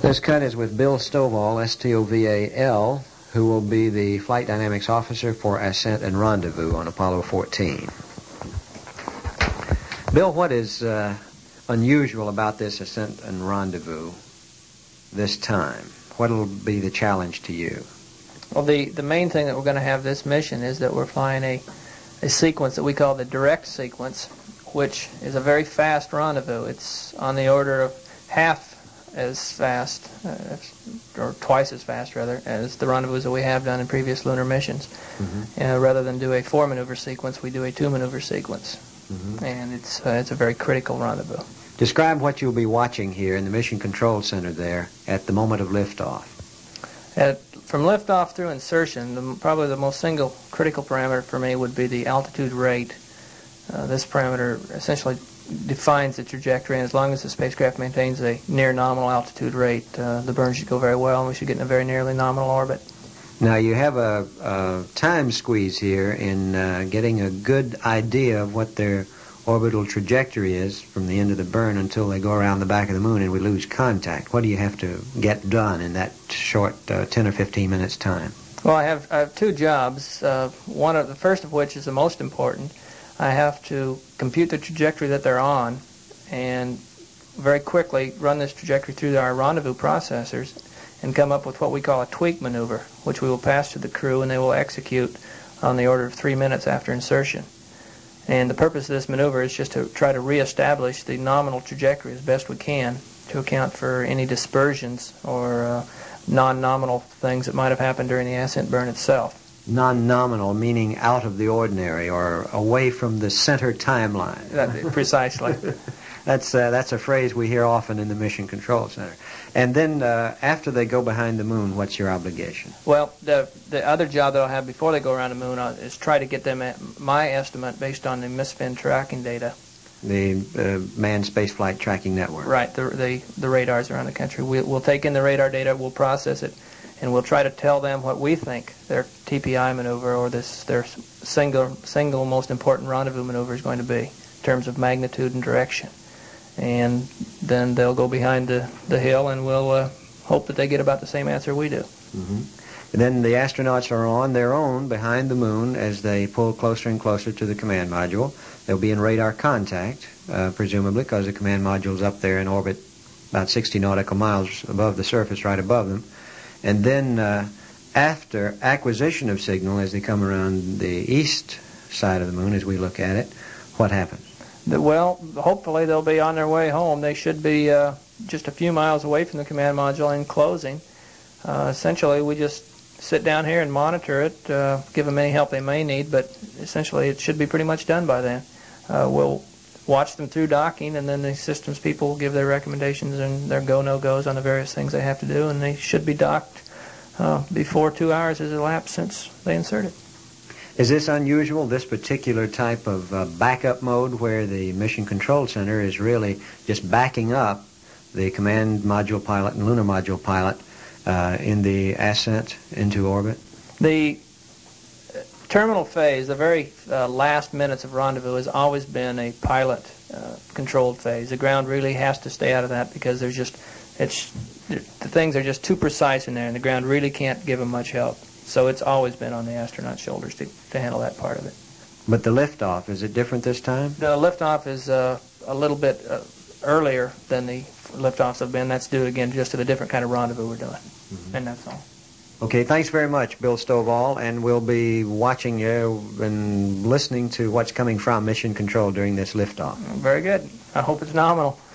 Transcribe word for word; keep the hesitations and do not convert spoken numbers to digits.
This cut is with Bill Stovall, S T O V A L, who will be the Flight Dynamics Officer for Ascent and Rendezvous on Apollo fourteen. Bill, what is uh, unusual about this Ascent and Rendezvous this time? What will be the challenge to you? Well, the, the main thing that we're going to have this mission is that we're flying a, a sequence that we call the direct sequence, which is a very fast rendezvous. It's on the order of half as fast, uh, or twice as fast, rather, as the rendezvous that we have done in previous lunar missions. Mm-hmm. Uh, rather than do a four-maneuver sequence, we do a two-maneuver sequence. Mm-hmm. And it's, uh, it's a very critical rendezvous. Describe what you'll be watching here in the Mission Control Center there at the moment of liftoff. At, from liftoff through insertion, the, probably the most single critical parameter for me would be the altitude rate. Uh, this parameter essentially defines the trajectory, and as long as the spacecraft maintains a near nominal altitude rate, uh, the burn should go very well, and we should get in a very nearly nominal orbit. Now, you have a, a time squeeze here in uh, getting a good idea of what their orbital trajectory is from the end of the burn until they go around the back of the moon and we lose contact. What do you have to get done in that short uh, ten or fifteen minutes time? Well, I have, I have two jobs, uh, one of the first of which is the most important. I have to compute the trajectory that they're on and very quickly run this trajectory through our rendezvous processors and come up with what we call a tweak maneuver, which we will pass to the crew and they will execute on the order of three minutes after insertion. And the purpose of this maneuver is just to try to reestablish the nominal trajectory as best we can to account for any dispersions or uh, non-nominal things that might have happened during the ascent burn itself. Non-nominal, meaning out of the ordinary or away from the center timeline. That, precisely. That's uh, that's a phrase we hear often in the Mission Control Center. And then uh, after they go behind the moon, what's your obligation? Well, the the other job that I'll have before they go around the moon uh, is try to get them at my estimate based on the MISFIN tracking data. The uh, Manned Spaceflight Tracking Network. Right, the, the, the radars around the country. We, we'll take in the radar data, we'll process it, and we'll try to tell them what we think their T P I maneuver or this their single single most important rendezvous maneuver is going to be in terms of magnitude and direction. And then they'll go behind the, the hill and we'll uh, hope that they get about the same answer we do. Mm-hmm. And then the astronauts are on their own behind the moon as they pull closer and closer to the command module. They'll be in radar contact, uh, presumably, because the command module's up there in orbit about sixty nautical miles above the surface, right above them. And then uh, after acquisition of signal, as they come around the east side of the moon, as we look at it, what happens? Well, hopefully they'll be on their way home. They should be uh, just a few miles away from the command module in closing. Uh, essentially, we just sit down here and monitor it, uh, give them any help they may need, but essentially it should be pretty much done by then. Uh, we'll watch them through docking, and then the systems people will give their recommendations and their go, no-goes on the various things they have to do, and they should be docked uh, before two hours has elapsed since they inserted. Is this unusual, this particular type of uh, backup mode where the Mission Control Center is really just backing up the command module pilot and lunar module pilot uh, in the ascent into orbit? The terminal phase, the very uh, last minutes of rendezvous, has always been a pilot-controlled uh, phase. The ground really has to stay out of that because there's just, it's, the things are just too precise in there, and the ground really can't give them much help. So it's always been on the astronaut's shoulders to, to handle that part of it. But the liftoff, is it different this time? The liftoff is uh, a little bit uh, earlier than the liftoffs have been. That's due, again, just to the different kind of rendezvous we're doing. Mm-hmm. And that's all. Okay, thanks very much, Bill Stovall, and we'll be watching you and listening to what's coming from Mission Control during this liftoff. Very good. I hope it's nominal.